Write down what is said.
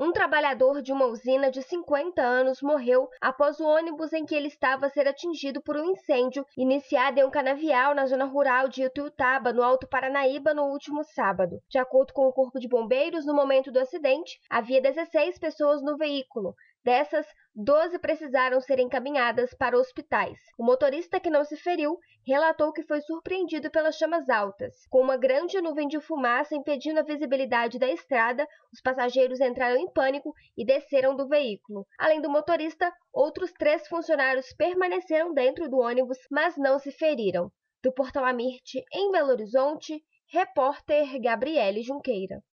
Um trabalhador de uma usina de 50 anos morreu após o ônibus em que ele estava ser atingido por um incêndio iniciado em um canavial na zona rural de Ituiutaba, no Alto Paranaíba, no último sábado. De acordo com o Corpo de Bombeiros, no momento do acidente, havia 16 pessoas no veículo. Dessas, 12 precisaram ser encaminhadas para hospitais. O motorista, que não se feriu, relatou que foi surpreendido pelas chamas altas. Com uma grande nuvem de fumaça impedindo a visibilidade da estrada, os passageiros entraram em pânico e desceram do veículo. Além do motorista, outros 3 funcionários permaneceram dentro do ônibus, mas não se feriram. Do Portal Amirte, em Belo Horizonte, repórter Gabriele Junqueira.